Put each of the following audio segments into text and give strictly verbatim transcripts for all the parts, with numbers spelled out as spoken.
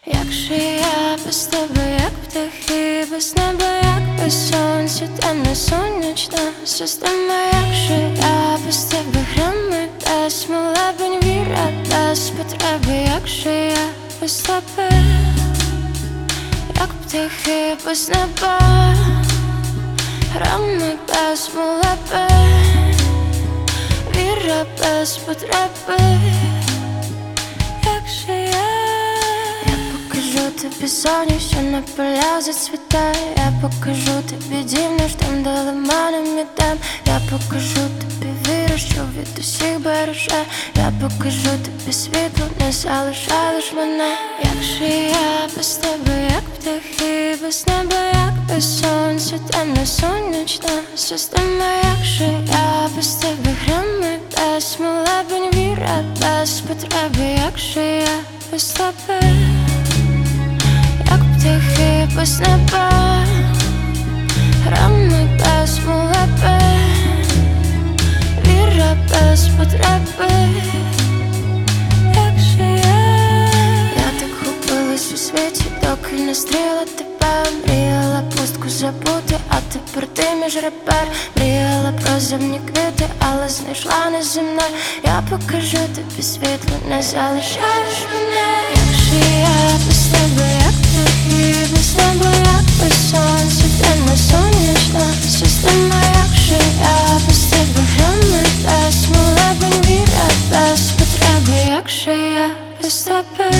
Якщо я без тебе, як птахи, без неба, як без сонця, темна сонячна система. Якщо я без тебе, грами без молебень, віра без потреби. Якщо я без тебе, як птахи без неба, грами без молебень, віра без потреби. Якщо я тобі соня, що на поля зацвітає. Я покажу тобі дім наш там, де лиманом ідем. Я покажу тобі віру, що від усіх береже. Я покажу тобі світло, не залишай лиш мене. Якщо я без тебе, як птахи, без неба, як без сонця, темна сонячна система. Якщо я без тебе, грами без молебень, віра без потреби. Якщо я без тебе, птахи без неба, грами без молебень, віра без потреби. Якщо я Я так губилась у світі, доки не стріла тебе. Мріяла пустку забути, а тепер ти між ребер. Мріяла про земні квіти, але знайшла неземне. Я покажу тобі світло, не залишаєш мене. Якщо я без тебе, як птахи, без неба, як без сонця, темна сонячна система. Якщо я без тебе, грами без молебень, віра без потреби. Якщо я без тебе,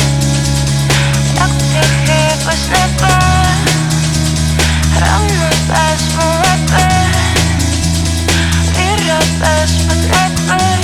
як птахи без неба, грами без молебень, віра без потреби.